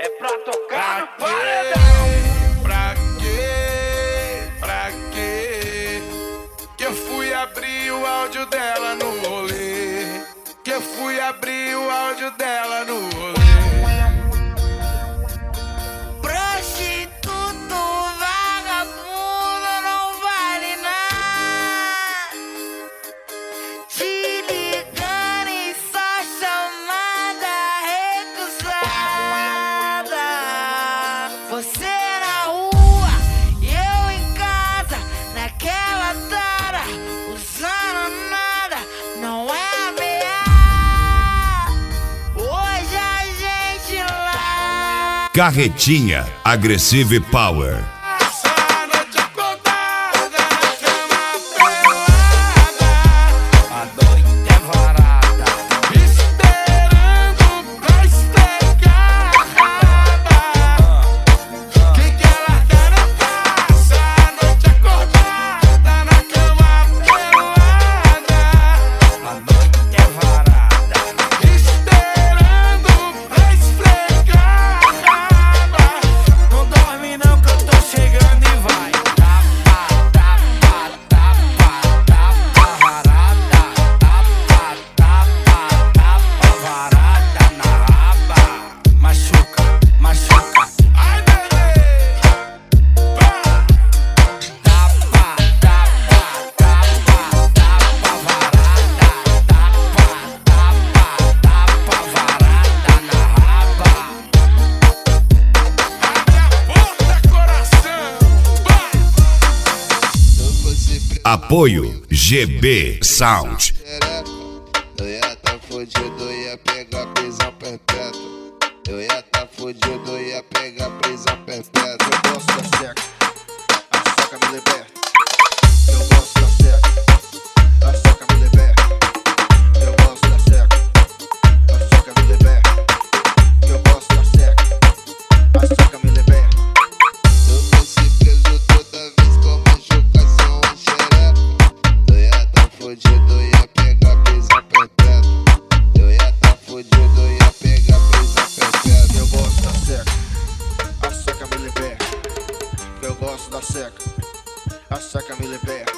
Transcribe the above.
É pra tocar no Pra quê? Pra quê? Que eu fui abrir o áudio dela no rolê. Que eu fui abrir o áudio dela no rolê. Prostituto, vagabundo, não vale nada. Te ligando em só chamada recusada. Você na rua e eu em casa, naquela tara, usando nada, não é ameaça. Hoje a gente lá. Carretinha Aggressive Power. Essa noite acordada na cama pelada. A noite é varada. Esperando pra esfregar a raba. Quem quer largar não passa. A noite acordada na cama pelada. A noite é varada. Esperando pra esfregar a raba. Não dorme não que eu tô chegando e vai. Tapa, tapa, tapa, tapa varada. Tapa, tapa, tapa varada na raba. Machuca, machuca. Ai, bebê. Tapa, tapa, tapa, tapa varada. Tapa, tapa, tapa varada na raba. Porta, coração. Apoio GB Sound. Eu ia tá fudido, ia pegar prisão perpétua. Eu ia tá fudido, ia pegar prisão perpétua. Eu gosto da seca, a seca me liberta. Eu gosto da seca, a seca me liberta. Eu gosto da seca, a seca me liberta. Eu gosto da seca, a seca me liberta. Eu vou ser preso toda vez que eu machucação ou xereca. Eu ia tá fudido, ia pegar prisão perpétua. Eu ia tá fudido, ia pegar prisão perpétua. Eu gosto da seca, a seca me liberta. Eu gosto da seca, a seca me liberta.